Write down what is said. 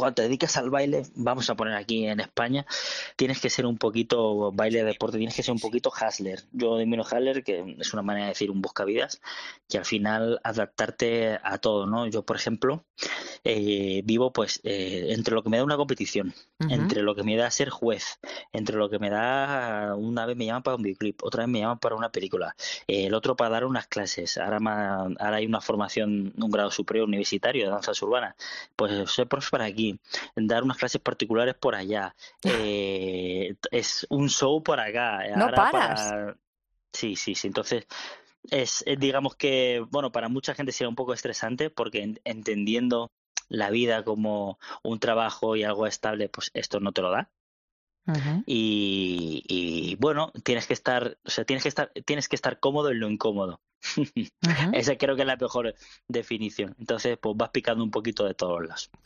cuando te dedicas al baile, vamos a poner aquí en España, tienes que ser un poquito baile de deporte, tienes que ser un poquito hustler. Yo denomino hustler, que es una manera de decir un buscavidas, que al final adaptarte a todo, ¿no? Yo, por ejemplo, vivo pues entre lo que me da una competición, Ujú. entre lo que me da ser juez, entre lo que me da una vez me llaman para un videoclip, otra vez me llaman para una película, el otro para dar unas clases, ahora hay una formación, un grado superior universitario de danzas urbanas, pues soy profe para aquí, dar unas clases particulares por allá, es un show por acá, No ahora paras. para... Sí, sí, sí. Entonces, digamos que, bueno, para mucha gente será un poco estresante porque entendiendo la vida como un trabajo y algo estable, pues esto no te lo da. Ujú, Y bueno, tienes que estar, o sea, tienes que estar cómodo en lo incómodo. ujú. Esa creo que es la mejor definición. Entonces, pues vas picando un poquito de todos lados.